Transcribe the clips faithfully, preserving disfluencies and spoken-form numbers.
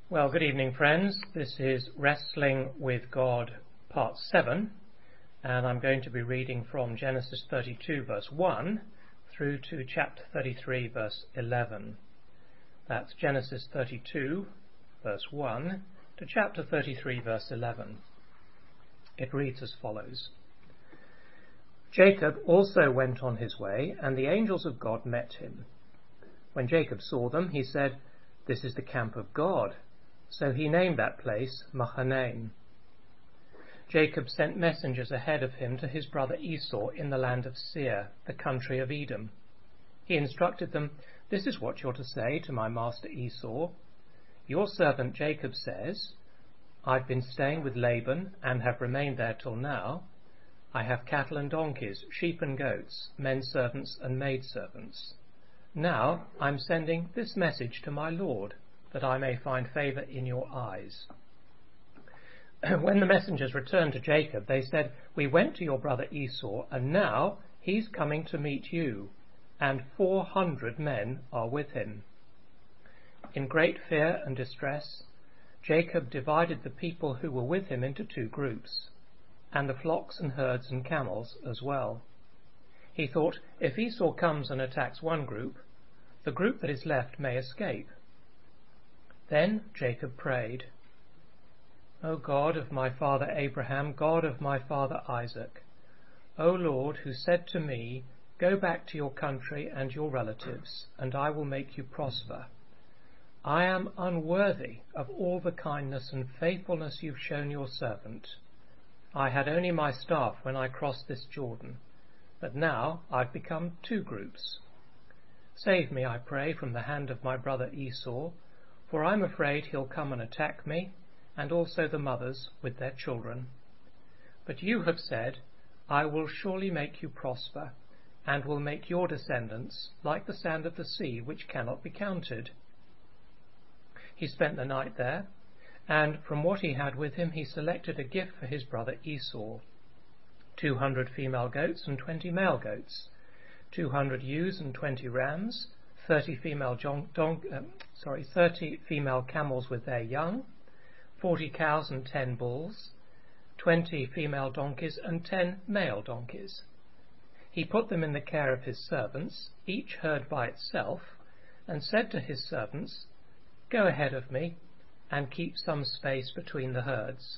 Well, good evening, friends. This is Wrestling with God, part seven, and I'm going to be reading from Genesis thirty-two, verse one, through to chapter thirty-three, verse eleven. That's Genesis thirty-two, verse one, to chapter thirty-three, verse eleven. It reads as follows. Jacob also went on his way, and the angels of God met him. When Jacob saw them, he said, "This is the camp of God." So he named that place Mahanaim. Jacob sent messengers ahead of him to his brother Esau in the land of Seir, the country of Edom. He instructed them, "This is what you're to say to my master Esau. Your servant Jacob says, I've been staying with Laban and have remained there till now. I have cattle and donkeys, sheep and goats, men servants and maid servants. Now I'm sending this message to my Lord, that I may find favour in your eyes." When the messengers returned to Jacob, they said, "We went to your brother Esau, and now he's coming to meet you, and four hundred men are with him." In great fear and distress, Jacob divided the people who were with him into two groups, and the flocks and herds and camels as well. He thought, if Esau comes and attacks one group, the group that is left may escape. Then Jacob prayed, "O God of my father Abraham, God of my father Isaac, O Lord, who said to me, 'Go back to your country and your relatives, and I will make you prosper,' I am unworthy of all the kindness and faithfulness you've shown your servant. I had only my staff when I crossed this Jordan, but now I've become two groups. Save me, I pray, from the hand of my brother Esau, for I'm afraid he'll come and attack me, and also the mothers with their children. But you have said, 'I will surely make you prosper, and will make your descendants like the sand of the sea, which cannot be counted.'" He spent the night there, and from what he had with him he selected a gift for his brother Esau: two hundred female goats and twenty male goats, two hundred ewes and twenty rams, thirty female don- don- uh, sorry, thirty female camels with their young, forty cows and ten bulls, twenty female donkeys and ten male donkeys. He put them in the care of his servants, each herd by itself, and said to his servants, "Go ahead of me, and keep some space between the herds."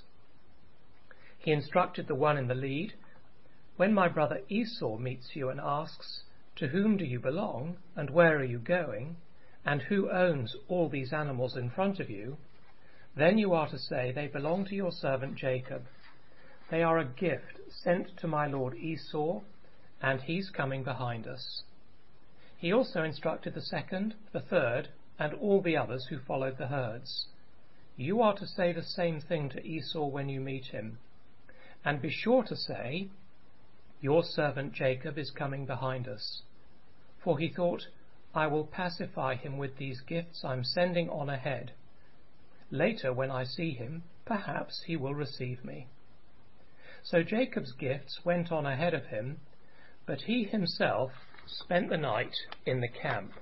He instructed the one in the lead, "When my brother Esau meets you and asks, 'To whom do you belong, and where are you going, and who owns all these animals in front of you?' then you are to say, 'They belong to your servant Jacob. They are a gift sent to my lord Esau, and he's coming behind us.'" He also instructed the second, the third, and all the others who followed the herds. "You are to say the same thing to Esau when you meet him, and be sure to say, 'Your servant Jacob is coming behind us.' For he thought, 'I will pacify him with these gifts I'm sending on ahead. Later, when I see him, perhaps he will receive me.' So Jacob's gifts went on ahead of him, but he himself spent the night in the camp.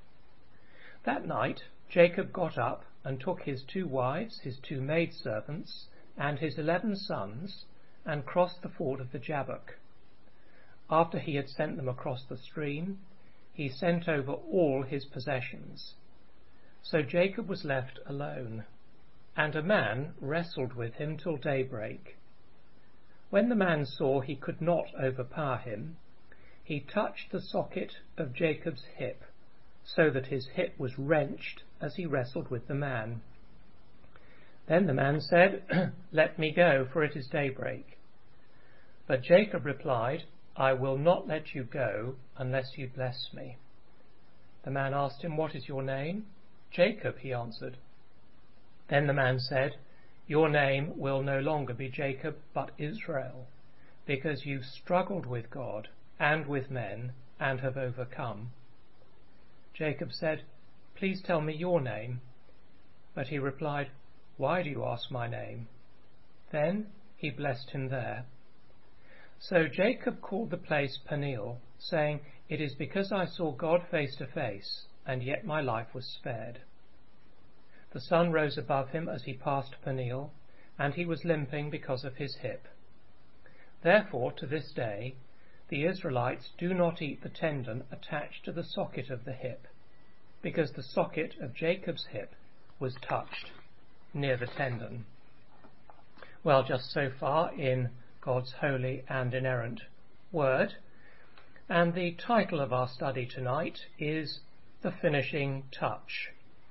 That night Jacob got up and took his two wives, his two maidservants, and his eleven sons, and crossed the ford of the Jabbok. After he had sent them across the stream, he sent over all his possessions. So Jacob was left alone, and a man wrestled with him till daybreak. When the man saw he could not overpower him, he touched the socket of Jacob's hip, so that his hip was wrenched as he wrestled with the man. Then the man said, "Let me go, for it is daybreak." But Jacob replied, "I will not let you go unless you bless me." The man asked him, "What is your name?" "Jacob," he answered. Then the man said, "Your name will no longer be Jacob, but Israel, because you've struggled with God and with men and have overcome." Jacob said, "Please tell me your name." But he replied, "Why do you ask my name?" Then he blessed him there. So Jacob called the place Peniel, saying, "It is because I saw God face to face, and yet my life was spared." The sun rose above him as he passed Peniel, and he was limping because of his hip. Therefore, to this day, the Israelites do not eat the tendon attached to the socket of the hip, because the socket of Jacob's hip was touched near the tendon. Well, just so far in God's holy and inerrant word, and the title of our study tonight is The Finishing Touch.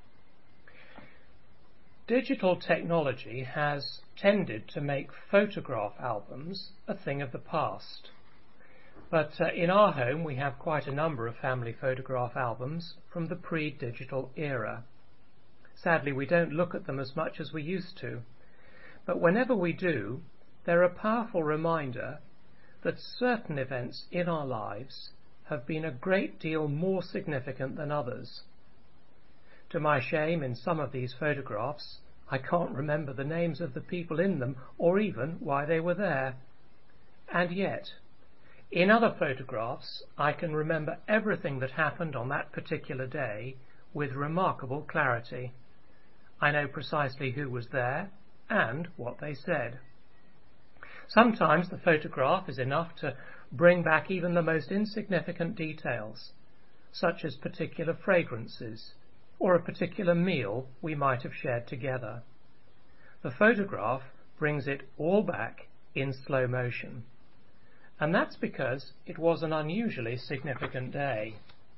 Digital technology has tended to make photograph albums a thing of the past. But uh, in our home we have quite a number of family photograph albums from the pre-digital era. Sadly, we don't look at them as much as we used to. But whenever we do, they're a powerful reminder that certain events in our lives have been a great deal more significant than others. To my shame, in some of these photographs, I can't remember the names of the people in them or even why they were there. And yet, in other photographs, I can remember everything that happened on that particular day with remarkable clarity. I know precisely who was there and what they said. Sometimes the photograph is enough to bring back even the most insignificant details, such as particular fragrances or a particular meal we might have shared together. The photograph brings it all back in slow motion. And that's because it was an unusually significant day.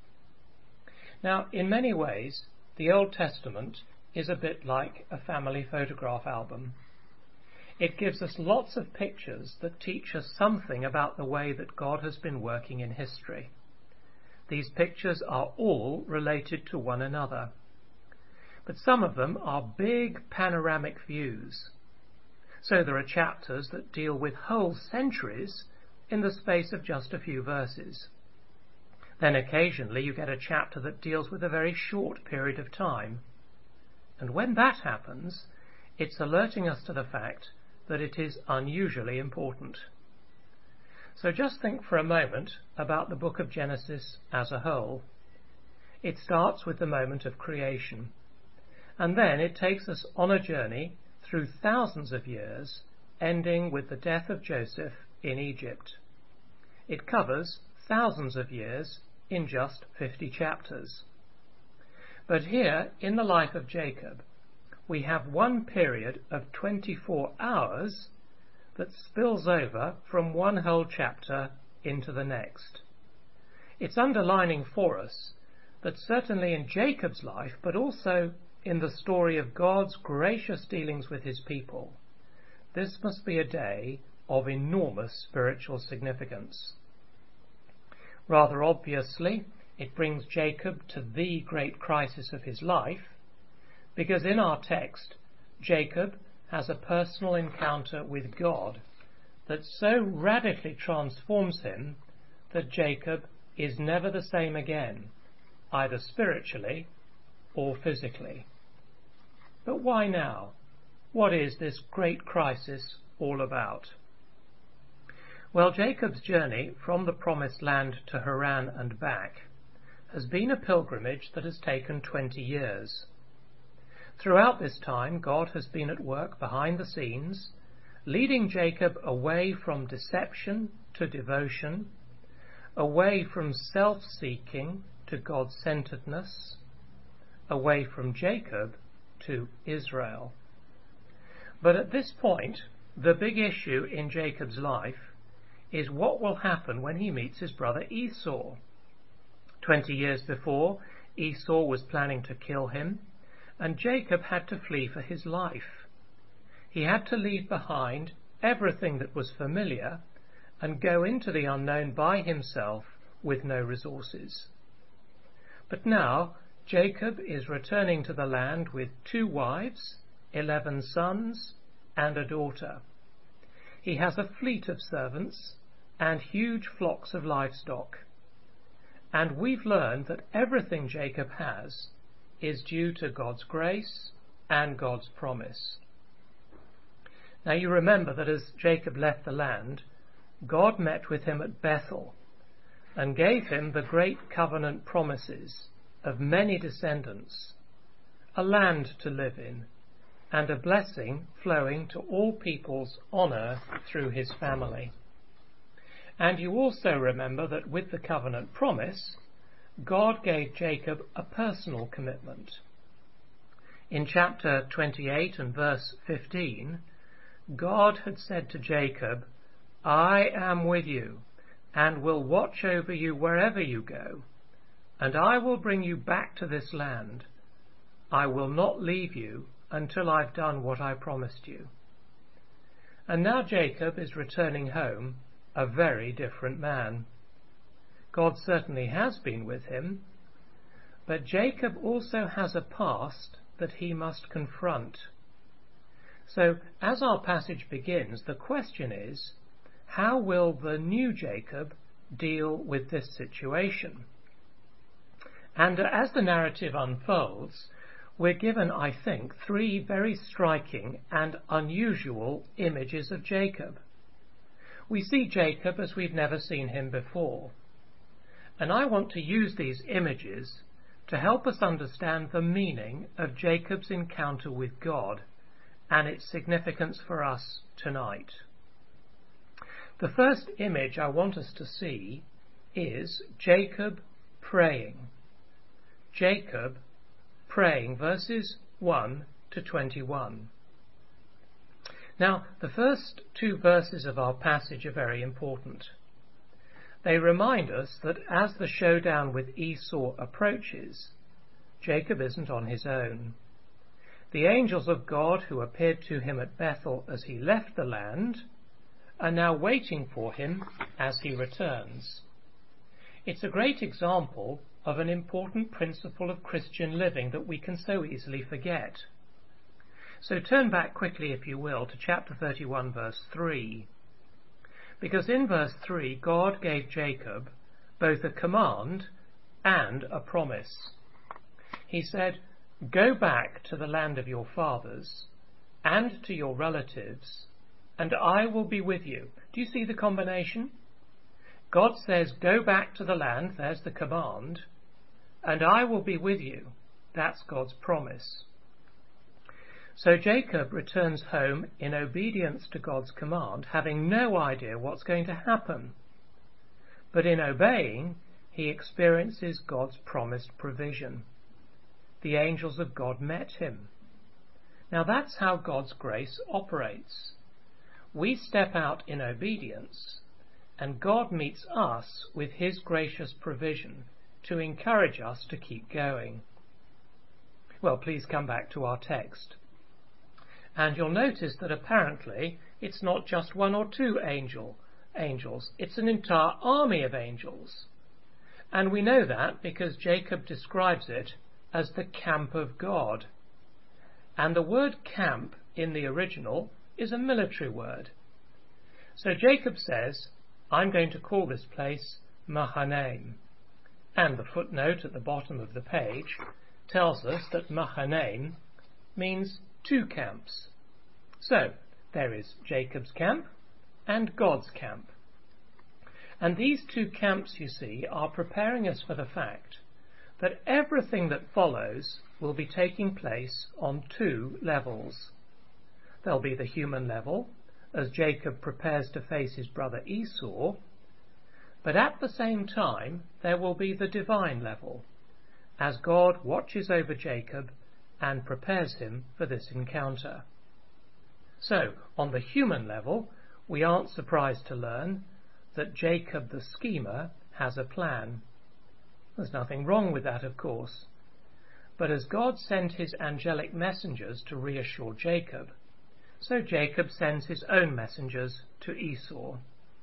Now, in many ways, the Old Testament is a bit like a family photograph album. It gives us lots of pictures that teach us something about the way that God has been working in history. These pictures are all related to one another, but some of them are big panoramic views. So there are chapters that deal with whole centuries in the space of just a few verses. Then occasionally you get a chapter that deals with a very short period of time. And when that happens, it's alerting us to the fact that it is unusually important. So just think for a moment about the book of Genesis as a whole. It starts with the moment of creation, and then it takes us on a journey through thousands of years, ending with the death of Joseph in Egypt. It covers thousands of years in just fifty chapters. But here, in the life of Jacob, we have one period of twenty-four hours that spills over from one whole chapter into the next. It's underlining for us that certainly in Jacob's life, but also in the story of God's gracious dealings with his people, this must be a day of enormous spiritual significance. Rather obviously, it brings Jacob to the great crisis of his life, because in our text, Jacob has a personal encounter with God that so radically transforms him that Jacob is never the same again, either spiritually or physically. But why now? What is this great crisis all about? Well, Jacob's journey from the promised land to Haran and back has been a pilgrimage that has taken twenty years. Throughout this time, God has been at work behind the scenes, leading Jacob away from deception to devotion, away from self-seeking to God-centeredness, away from Jacob to Israel. But at this point, the big issue in Jacob's life is what will happen when he meets his brother Esau. Twenty years before, Esau was planning to kill him, and Jacob had to flee for his life. He had to leave behind everything that was familiar and go into the unknown by himself with no resources. But now Jacob is returning to the land with two wives, eleven sons, and a daughter. He has a fleet of servants and huge flocks of livestock. And we've learned that everything Jacob has is due to God's grace and God's promise. Now you remember that as Jacob left the land, God met with him at Bethel and gave him the great covenant promises of many descendants, a land to live in, and a blessing flowing to all peoples on earth through his family. And you also remember that with the covenant promise, God gave Jacob a personal commitment. In chapter twenty-eight and verse fifteen, God had said to Jacob, "I am with you, and will watch over you wherever you go, and I will bring you back to this land. I will not leave you until I've done what I promised you." And now Jacob is returning home a very different man. God certainly has been with him, but Jacob also has a past that he must confront. So, as our passage begins, the question is, how will the new Jacob deal with this situation? And as the narrative unfolds, we're given, I think, three very striking and unusual images of Jacob. We see Jacob as we've never seen him before. And I want to use these images to help us understand the meaning of Jacob's encounter with God and its significance for us tonight. The first image I want us to see is Jacob praying. Jacob praying, verses one to twenty-one. Now, the first two verses of our passage are very important. They remind us that as the showdown with Esau approaches, Jacob isn't on his own. The angels of God who appeared to him at Bethel as he left the land are now waiting for him as he returns. It's a great example of an important principle of Christian living that we can so easily forget. So turn back quickly, if you will, to chapter thirty-one, verse three. Because in verse three, God gave Jacob both a command and a promise. He said, "Go back to the land of your fathers and to your relatives, and I will be with you." Do you see the combination? God says, go back to the land, there's the command, and I will be with you. That's God's promise. So Jacob returns home in obedience to God's command, having no idea what's going to happen. But in obeying, he experiences God's promised provision. The angels of God met him. Now that's how God's grace operates. We step out in obedience, and God meets us with his gracious provision to encourage us to keep going. Well, please come back to our text. And you'll notice that apparently it's not just one or two angel, angels, it's an entire army of angels. And we know that because Jacob describes it as the camp of God. And the word camp in the original is a military word. So Jacob says, I'm going to call this place Mahanaim. And the footnote at the bottom of the page tells us that Mahanaim means two camps. So there is Jacob's camp and God's camp. And these two camps, you see, are preparing us for the fact that everything that follows will be taking place on two levels. There'll be the human level, as Jacob prepares to face his brother Esau, but at the same time there will be the divine level, as God watches over Jacob and prepares him for this encounter. So, on the human level, we aren't surprised to learn that Jacob the schemer has a plan. There's nothing wrong with that, of course. But as God sent his angelic messengers to reassure Jacob, so Jacob sends his own messengers to Esau.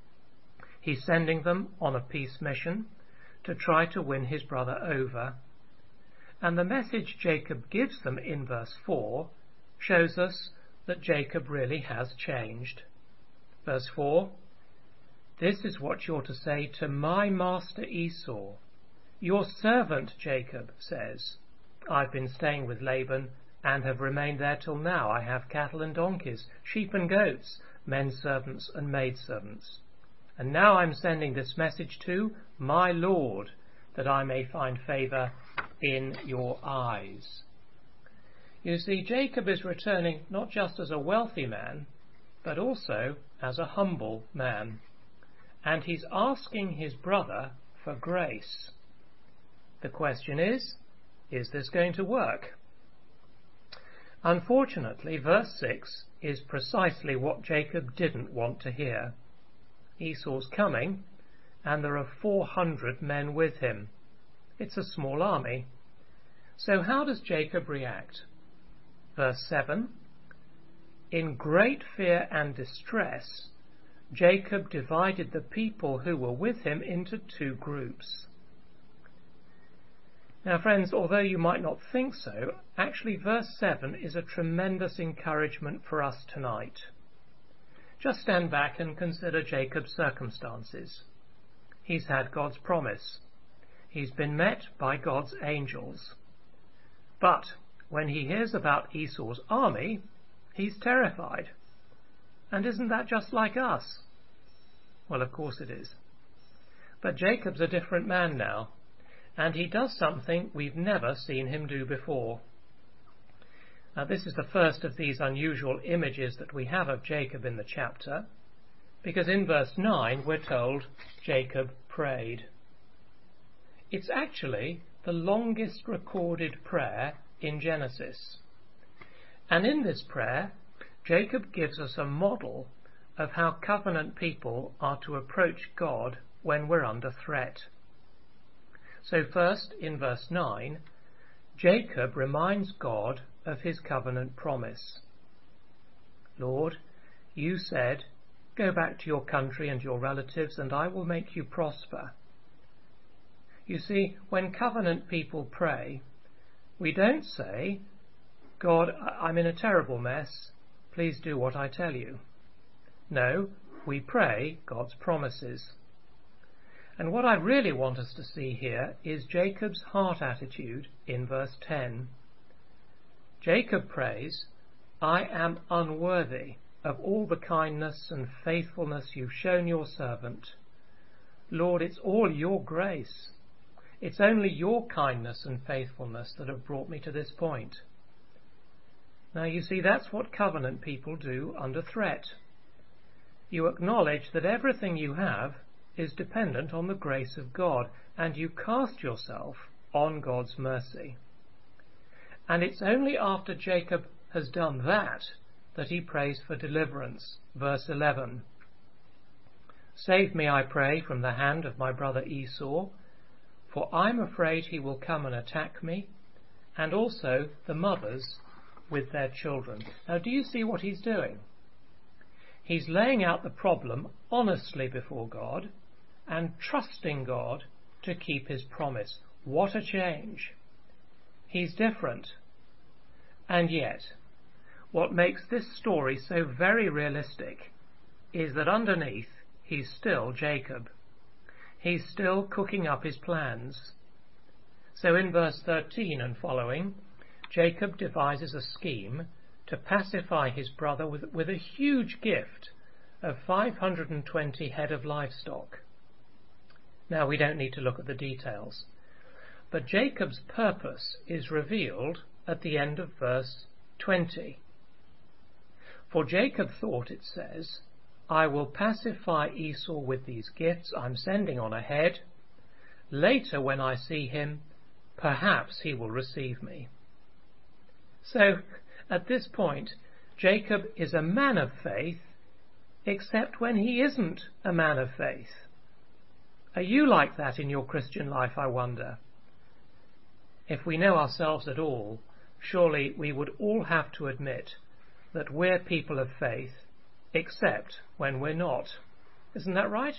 He's sending them on a peace mission to try to win his brother over. And the message Jacob gives them in verse four shows us that Jacob really has changed. Verse four, "This is what you're to say to my master Esau. Your servant Jacob says, I've been staying with Laban and have remained there till now. I have cattle and donkeys, sheep and goats, men servants and maid servants. And now I'm sending this message to my Lord, that I may find favour in your eyes." You see, Jacob is returning not just as a wealthy man, but also as a humble man. And he's asking his brother for grace. The question is, is this going to work? Unfortunately, verse six is precisely what Jacob didn't want to hear. Esau's coming, and there are four hundred men with him. It's a small army. So how does Jacob react? Verse seven, in great fear and distress, Jacob divided the people who were with him into two groups. Now, friends, although you might not think so, actually verse seven is a tremendous encouragement for us tonight. Just stand back and consider Jacob's circumstances. He's had God's promise. He's been met by God's angels. But when he hears about Esau's army, he's terrified. And isn't that just like us? Well, of course it is. But Jacob's a different man now, and he does something we've never seen him do before. Now, this is the first of these unusual images that we have of Jacob in the chapter, because in verse nine we're told Jacob prayed. It's actually the longest recorded prayer in Genesis. And in this prayer, Jacob gives us a model of how covenant people are to approach God when we're under threat. So first, in verse nine, Jacob reminds God of his covenant promise. Lord, you said, go back to your country and your relatives, and I will make you prosper. You see, when covenant people pray, we don't say, God, I'm in a terrible mess, please do what I tell you. No, we pray God's promises. And what I really want us to see here is Jacob's heart attitude in verse ten. Jacob prays, I am unworthy of all the kindness and faithfulness you've shown your servant. Lord, it's all your grace. It's only your kindness and faithfulness that have brought me to this point. Now you see, that's what covenant people do under threat. You acknowledge that everything you have is dependent on the grace of God, and you cast yourself on God's mercy. And it's only after Jacob has done that that he prays for deliverance. Verse eleven. Save me, I pray, from the hand of my brother Esau, for I'm afraid he will come and attack me, and also the mothers with their children. Now, do you see what he's doing? He's laying out the problem honestly before God and trusting God to keep his promise. What a change! He's different. And yet, what makes this story so very realistic is that underneath he's still Jacob. He's still cooking up his plans. So in verse thirteen and following, Jacob devises a scheme to pacify his brother with, with a huge gift of five hundred twenty head of livestock. Now, we don't need to look at the details, but Jacob's purpose is revealed at the end of verse twenty. For Jacob thought, it says, I will pacify Esau with these gifts I'm sending on ahead. Later, when I see him, perhaps he will receive me. So, at this point, Jacob is a man of faith, except when he isn't a man of faith. Are you like that in your Christian life, I wonder? If we know ourselves at all, surely we would all have to admit that we're people of faith, except when we're not. Isn't that right?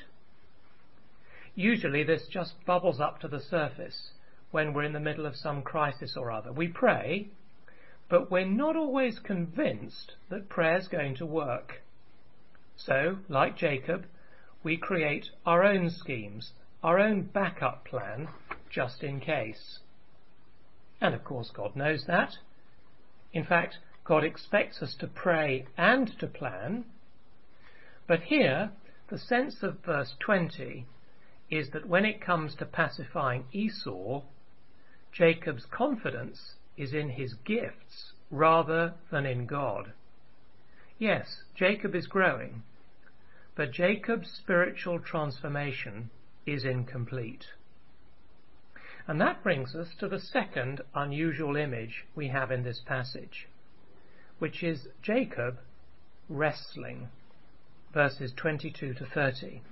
Usually this just bubbles up to the surface when we're in the middle of some crisis or other. We pray, but we're not always convinced that prayer's going to work. So, like Jacob, we create our own schemes, our own backup plan, just in case. And of course God knows that. In fact, God expects us to pray and to plan. But here, the sense of verse twenty is that when it comes to pacifying Esau, Jacob's confidence is in his gifts rather than in God. Yes, Jacob is growing, but Jacob's spiritual transformation is incomplete. And that brings us to the second unusual image we have in this passage, which is Jacob wrestling, verses twenty-two to thirty.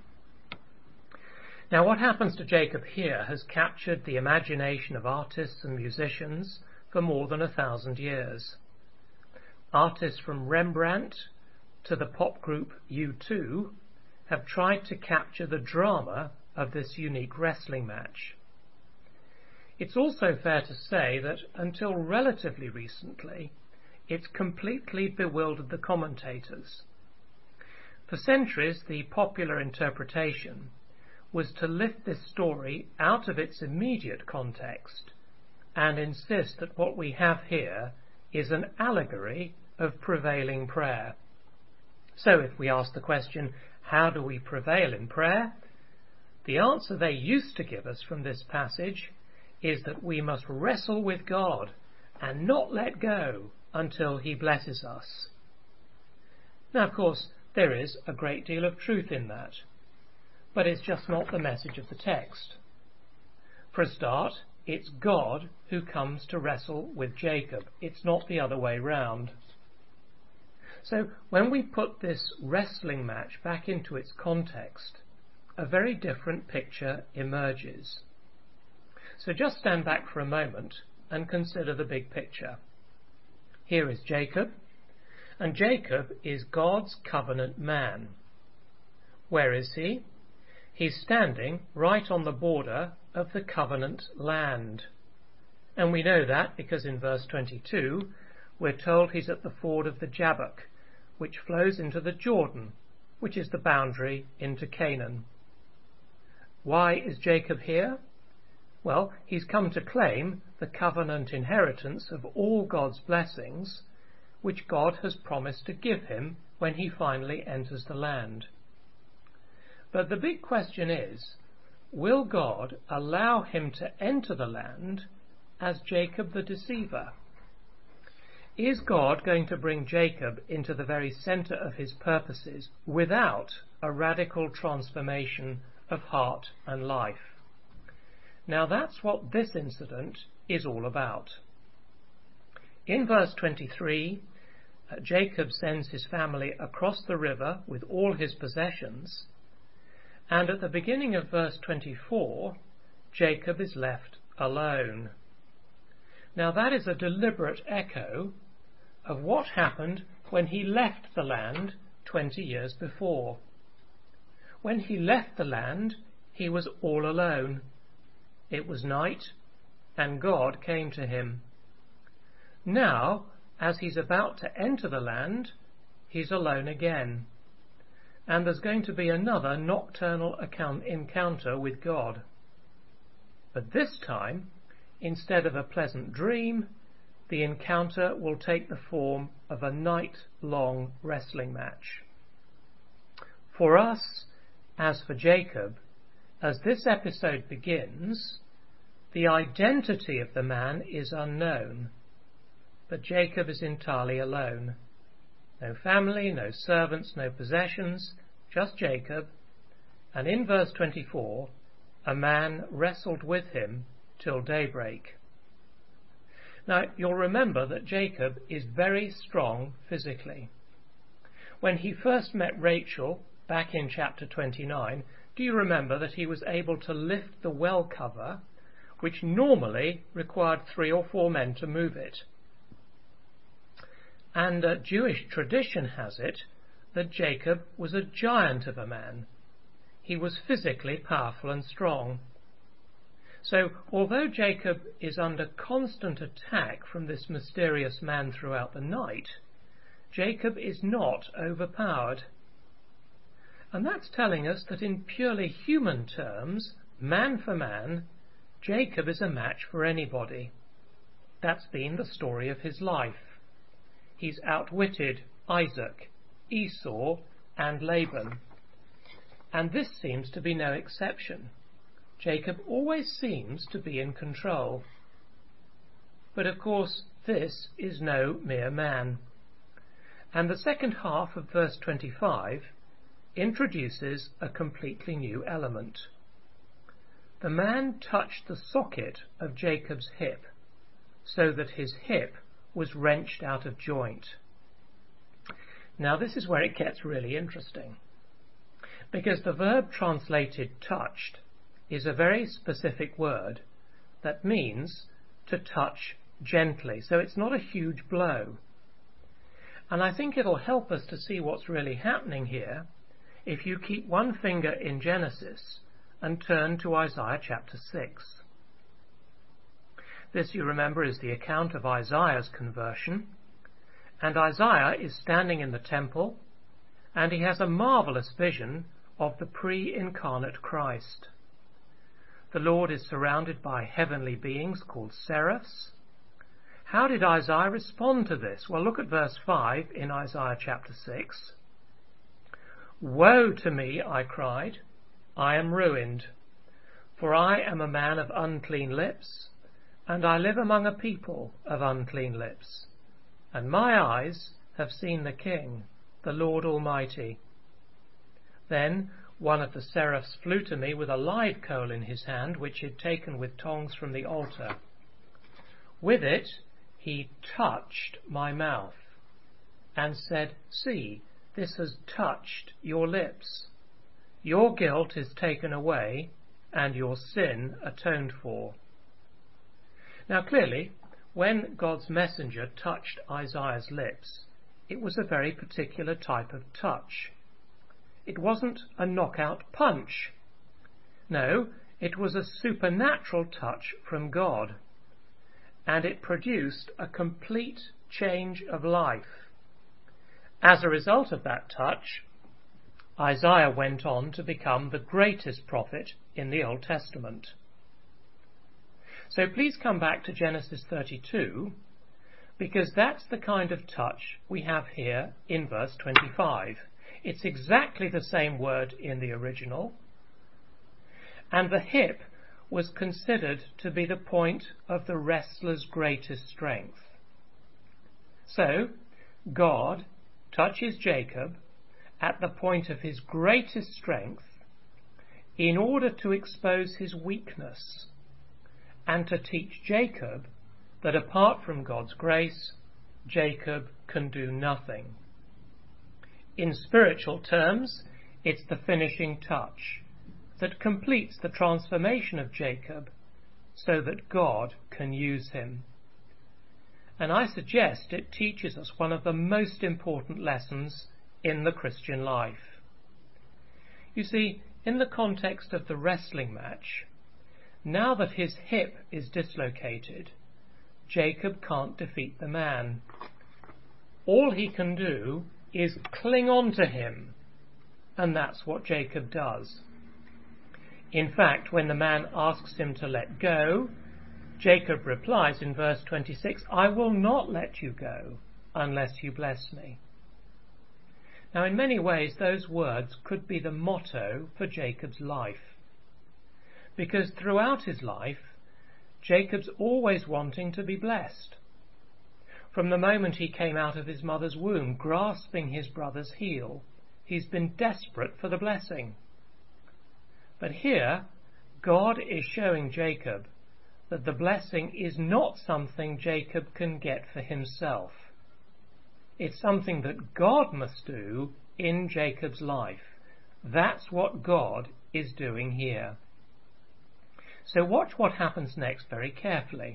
Now, what happens to Jacob here has captured the imagination of artists and musicians for more than a thousand years. Artists from Rembrandt to the pop group U two have tried to capture the drama of this unique wrestling match. It's also fair to say that until relatively recently, it's completely bewildered the commentators. For centuries, the popular interpretation was to lift this story out of its immediate context and insist that what we have here is an allegory of prevailing prayer. So if we ask the question, how do we prevail in prayer? The answer they used to give us from this passage is that we must wrestle with God and not let go until he blesses us. Now, of course, there is a great deal of truth in that, but it's just not the message of the text. For a start, it's God who comes to wrestle with Jacob. It's not the other way round. So when we put this wrestling match back into its context, a very different picture emerges. So just stand back for a moment and consider the big picture. Here is Jacob, and Jacob is God's covenant man. Where is he? He's standing right on the border of the covenant land. And we know that because in verse twenty-two we're told he's at the ford of the Jabbok, which flows into the Jordan, which is the boundary into Canaan. Why is Jacob here? Well, he's come to claim the covenant inheritance of all God's blessings, which God has promised to give him when he finally enters the land. But the big question is, will God allow him to enter the land as Jacob the deceiver? Is God going to bring Jacob into the very centre of his purposes without a radical transformation of heart and life? Now that's what this incident is all about. In verse twenty-three, uh, Jacob sends his family across the river with all his possessions, and at the beginning of verse twenty-four, Jacob is left alone. Now that is a deliberate echo of what happened when he left the land twenty years before. When he left the land, he was all alone. It was night, and God came to him. Now, as he's about to enter the land, he's alone again. And there's going to be another nocturnal account encounter with God. But this time, instead of a pleasant dream, the encounter will take the form of a night-long wrestling match. For us, as for Jacob, as this episode begins, the identity of the man is unknown, but Jacob is entirely alone. No family, no servants, no possessions, just Jacob, and in verse twenty-four, a man wrestled with him till daybreak. Now, you'll remember that Jacob is very strong physically. When he first met Rachel, back in chapter twenty-nine, do you remember that he was able to lift the well cover, which normally required three or four men to move it? And uh, Jewish tradition has it that Jacob was a giant of a man. He was physically powerful and strong. So, although Jacob is under constant attack from this mysterious man throughout the night, Jacob is not overpowered. And that's telling us that in purely human terms, man for man, Jacob is a match for anybody. That's been the story of his life. He's outwitted Isaac, Esau, and Laban. And this seems to be no exception. Jacob always seems to be in control. But of course, this is no mere man. And the second half of verse twenty-five introduces a completely new element. The man touched the socket of Jacob's hip, so that his hip was wrenched out of joint. Now this is where it gets really interesting, because the verb translated touched is a very specific word that means to touch gently, so it's not a huge blow. And I think it'll help us to see what's really happening here if you keep one finger in Genesis and turn to Isaiah chapter six. This, you remember, is the account of Isaiah's conversion, and Isaiah is standing in the temple, and he has a marvelous vision of the pre-incarnate Christ. The Lord is surrounded by heavenly beings called seraphs. How did Isaiah respond to this? Well, look at verse five in Isaiah chapter six. "Woe to me," I cried, "I am ruined, for I am a man of unclean lips, and I live among a people of unclean lips, and my eyes have seen the King, the Lord Almighty." Then one of the seraphs flew to me with a live coal in his hand, which he had taken with tongs from the altar. With it he touched my mouth and said, "See, this has touched your lips. Your guilt is taken away and your sin atoned for." Now clearly, when God's messenger touched Isaiah's lips, it was a very particular type of touch. It wasn't a knockout punch. No, it was a supernatural touch from God, and it produced a complete change of life. As a result of that touch, Isaiah went on to become the greatest prophet in the Old Testament. So please come back to Genesis thirty-two, because that's the kind of touch we have here in verse twenty-five. It's exactly the same word in the original, and the hip was considered to be the point of the wrestler's greatest strength. So, God touches Jacob at the point of his greatest strength in order to expose his weakness and to teach Jacob that apart from God's grace, Jacob can do nothing. In spiritual terms, it's the finishing touch that completes the transformation of Jacob so that God can use him. And I suggest it teaches us one of the most important lessons in the Christian life. You see, in the context of the wrestling match, now that his hip is dislocated, Jacob can't defeat the man. All he can do is cling on to him, and that's what Jacob does. In fact, when the man asks him to let go, Jacob replies in verse twenty-six, "I will not let you go unless you bless me." Now, in many ways, those words could be the motto for Jacob's life, because throughout his life, Jacob's always wanting to be blessed. From the moment he came out of his mother's womb, grasping his brother's heel, he's been desperate for the blessing. But here, God is showing Jacob that the blessing is not something Jacob can get for himself. It's something that God must do in Jacob's life. That's what God is doing here. So watch what happens next very carefully.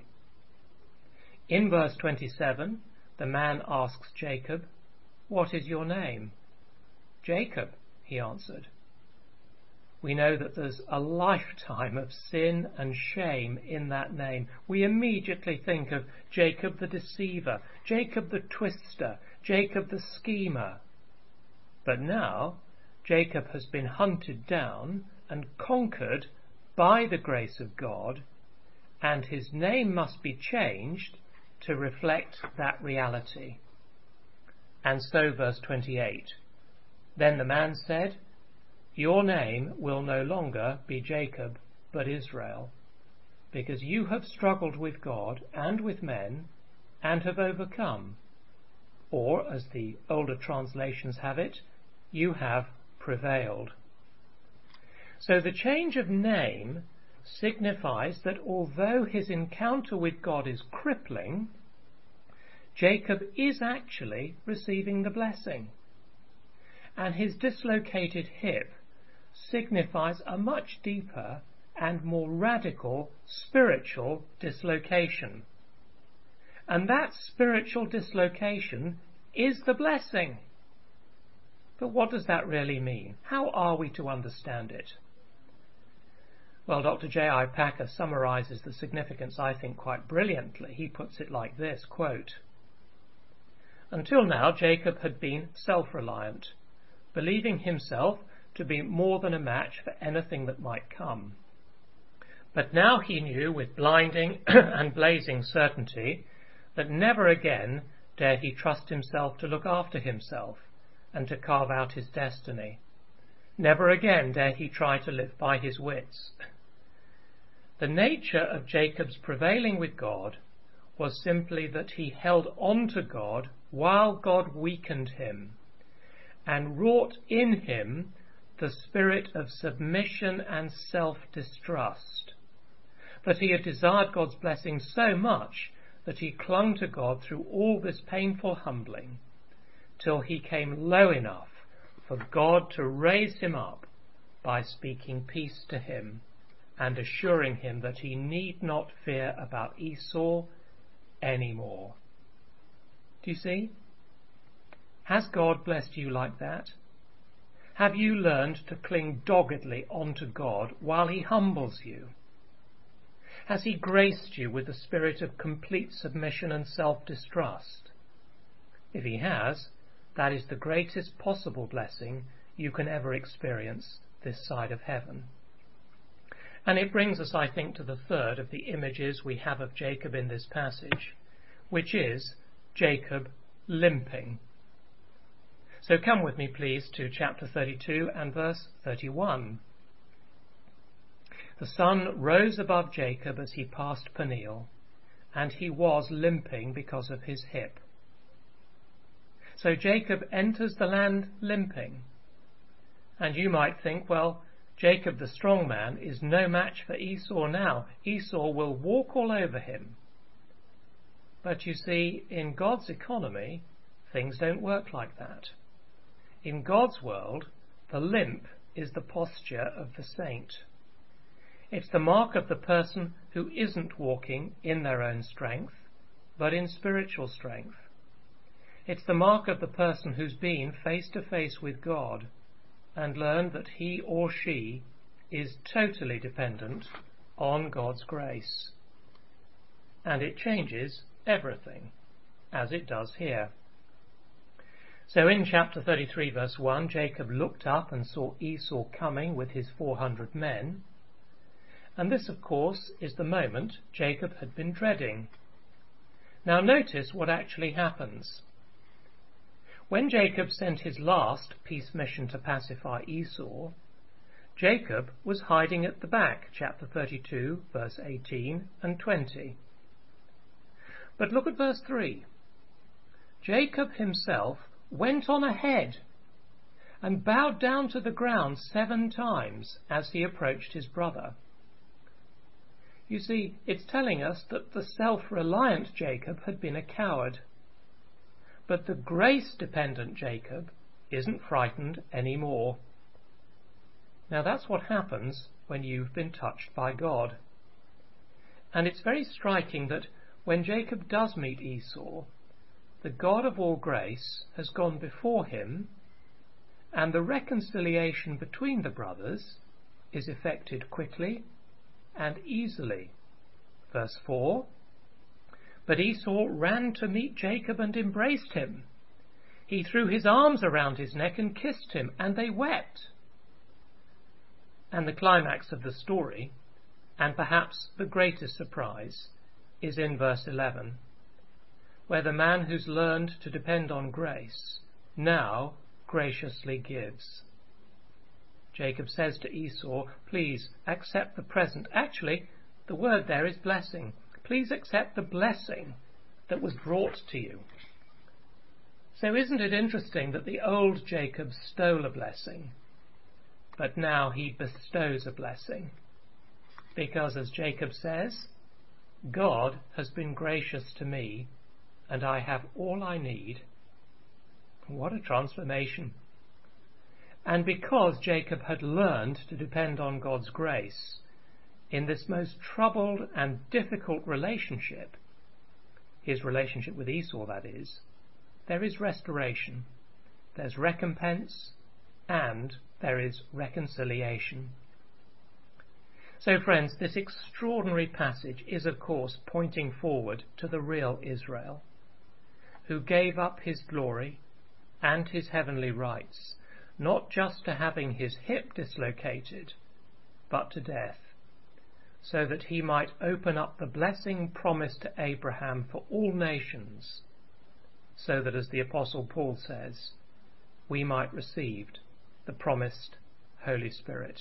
In verse twenty-seven, the man asks Jacob, "What is your name?" "Jacob," he answered. We know that there's a lifetime of sin and shame in that name. We immediately think of Jacob the deceiver, Jacob the twister, Jacob the schemer. But now Jacob has been hunted down and conquered by the grace of God, and his name must be changed to reflect that reality. And so verse twenty-eight, "Then the man said, 'Your name will no longer be Jacob, but Israel, because you have struggled with God and with men and have overcome. Or, as the older translations have it, you have prevailed. So the change of name signifies that although his encounter with God is crippling, Jacob is actually receiving the blessing. And his dislocated hip signifies a much deeper and more radical spiritual dislocation. And that spiritual dislocation is the blessing. But what does that really mean? How are we to understand it? Well, Doctor J I Packer summarizes the significance, I think, quite brilliantly. He puts it like this, quote, "Until now, Jacob had been self-reliant, believing himself to be more than a match for anything that might come. But now he knew with blinding and blazing certainty that never again dare he trust himself to look after himself and to carve out his destiny. Never again dare he try to live by his wits. The nature of Jacob's prevailing with God was simply that he held on to God while God weakened him and wrought in him the spirit of submission and self-distrust. That he had desired God's blessing so much that he clung to God through all this painful humbling till he came low enough for God to raise him up by speaking peace to him and assuring him that he need not fear about Esau anymore." Do you see? Has God blessed you like that? Have you learned to cling doggedly onto God while he humbles you? Has he graced you with a spirit of complete submission and self-distrust? If he has, that is the greatest possible blessing you can ever experience this side of heaven. And it brings us, I think, to the third of the images we have of Jacob in this passage, which is Jacob limping. So come with me, please, to chapter thirty-two and verse thirty-one. "The sun rose above Jacob as he passed Peniel, and he was limping because of his hip." So Jacob enters the land limping. And you might think, well, Jacob the strong man is no match for Esau now. Esau will walk all over him. But you see, in God's economy, things don't work like that. In God's world, the limp is the posture of the saint. It's the mark of the person who isn't walking in their own strength, but in spiritual strength. It's the mark of the person who's been face to face with God and learned that he or she is totally dependent on God's grace. And it changes everything, as it does here. So in chapter thirty-three, verse one, Jacob looked up and saw Esau coming with his four hundred men. And this, of course, is the moment Jacob had been dreading. Now notice what actually happens. When Jacob sent his last peace mission to pacify Esau, Jacob was hiding at the back, chapter thirty-two, verse eighteen and twenty. But look at verse three. Jacob himself went on ahead and bowed down to the ground seven times as he approached his brother. You see, it's telling us that the self-reliant Jacob had been a coward. But the grace-dependent Jacob isn't frightened anymore. Now that's what happens when you've been touched by God. And it's very striking that when Jacob does meet Esau, the God of all grace has gone before him, and the reconciliation between the brothers is effected quickly and easily. Verse four, "But Esau ran to meet Jacob and embraced him. He threw his arms around his neck and kissed him, and they wept." And the climax of the story, and perhaps the greatest surprise, is in verse eleven, where the man who's learned to depend on grace now graciously gives. Jacob says to Esau, "Please accept the present." Actually, the word there is blessing. Please accept the blessing that was brought to you. So isn't it interesting that the old Jacob stole a blessing, but now he bestows a blessing? Because as Jacob says, God has been gracious to me, and I have all I need. What a transformation. And because Jacob had learned to depend on God's grace in this most troubled and difficult relationship, his relationship with Esau, that is, there is restoration, there's recompense, and there is reconciliation. So friends, this extraordinary passage is of course pointing forward to the real Israel, who gave up his glory and his heavenly rights, not just to having his hip dislocated, but to death, so that he might open up the blessing promised to Abraham for all nations, so that, as the Apostle Paul says, we might receive the promised Holy Spirit.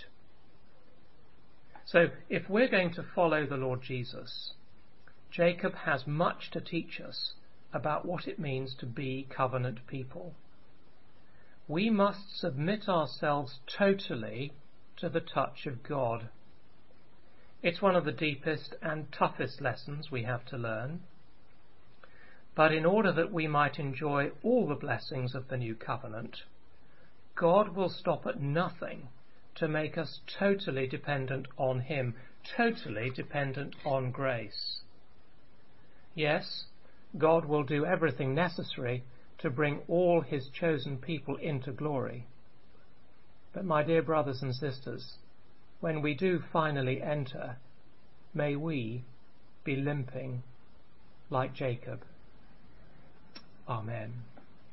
So, if we're going to follow the Lord Jesus, Jacob has much to teach us about what it means to be covenant people. We must submit ourselves totally to the touch of God. It's one of the deepest and toughest lessons we have to learn. But in order that we might enjoy all the blessings of the new covenant, God will stop at nothing to make us totally dependent on him, totally dependent on grace. Yes, God will do everything necessary to bring all his chosen people into glory. But my dear brothers and sisters, when we do finally enter, may we be limping like Jacob. Amen.